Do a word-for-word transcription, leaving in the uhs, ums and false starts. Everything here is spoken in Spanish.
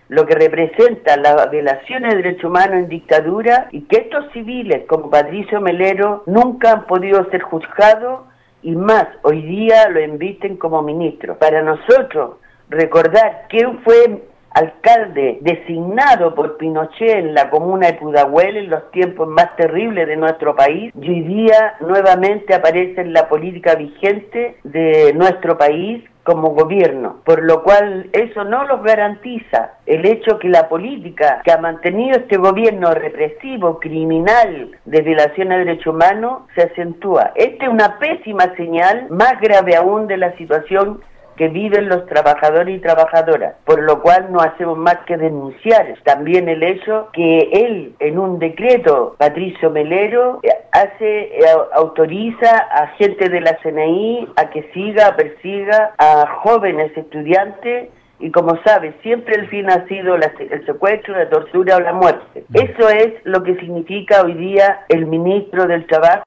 lo que representa la violación de derechos humanos en dictadura, y que estos civiles como Patricio Melero nunca han podido ser juzgados, y más, hoy día lo inviten como ministro. Para nosotros, recordar quién fue alcalde designado por Pinochet en la comuna de Pudahuel en los tiempos más terribles de nuestro país, y hoy día nuevamente aparece en la política vigente de nuestro país como gobierno, por lo cual eso no los garantiza el hecho que la política que ha mantenido este gobierno represivo, criminal, de violación a derechos humanos, se acentúa. Esta es una pésima señal, más grave aún de la situación que viven los trabajadores y trabajadoras, por lo cual no hacemos más que denunciar también el hecho que él, en un decreto, Patricio Melero, hace, autoriza a gente de la C N I a que siga, persiga a jóvenes estudiantes, y como sabe, siempre el fin ha sido la, el secuestro, la tortura o la muerte. Eso es lo que significa hoy día el ministro del Trabajo.